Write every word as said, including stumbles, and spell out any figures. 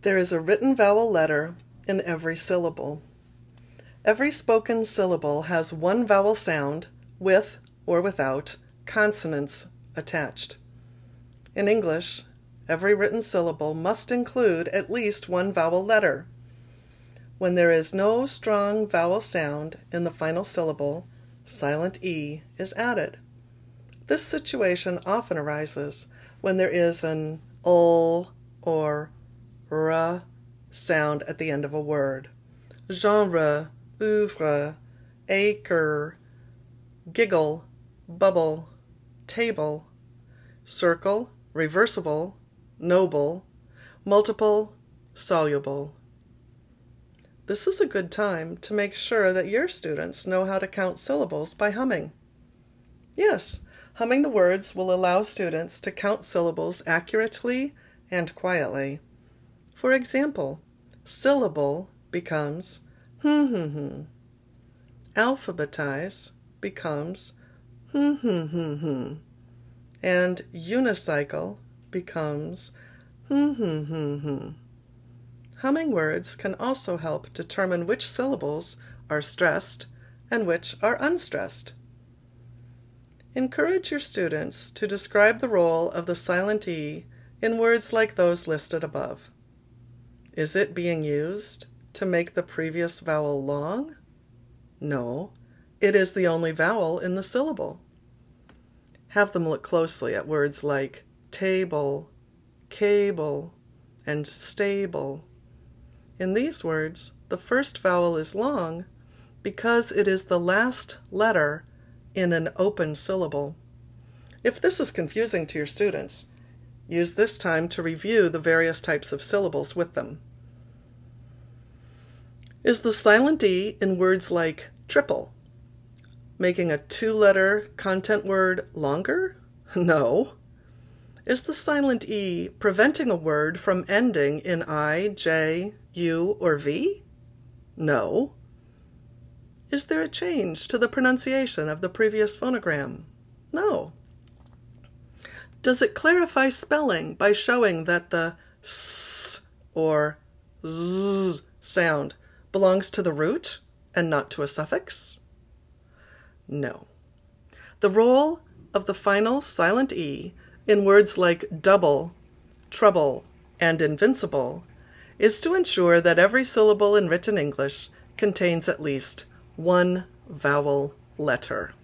There is a written vowel letter in every syllable. Every spoken syllable has one vowel sound with or without consonants attached. In English, every written syllable must include at least one vowel letter. When there is no strong vowel sound in the final syllable, silent E is added. This situation often arises when there is an ul or r sound at the end of a word. Genre, oeuvre, acre, giggle, bubble, table, circle, reversible, noble, multiple, soluble. This is a good time to make sure that your students know how to count syllables by humming. Yes, humming the words will allow students to count syllables accurately and quietly. For example, syllable becomes hmm hmm hmm. Alphabetize becomes hmm hmm hmm hmm. And unicycle becomes hmm hmm hmm hmm. Humming words can also help determine which syllables are stressed and which are unstressed. Encourage your students to describe the role of the silent E in words like those listed above. Is it being used to make the previous vowel long? No, it is the only vowel in the syllable. Have them look closely at words like table, cable, and stable. In these words, the first vowel is long because it is the last letter in an open syllable. If this is confusing to your students, use this time to review the various types of syllables with them. Is the silent E in words like triple, making a two-letter content word longer? No. Is the silent E preventing a word from ending in I, J, U, or V? No. Is there a change to the pronunciation of the previous phonogram? No. Does it clarify spelling by showing that the S or Z sound belongs to the root and not to a suffix? No. The role of the final silent E in words like double, trouble, and invincible is to ensure that every syllable in written English contains at least one vowel letter.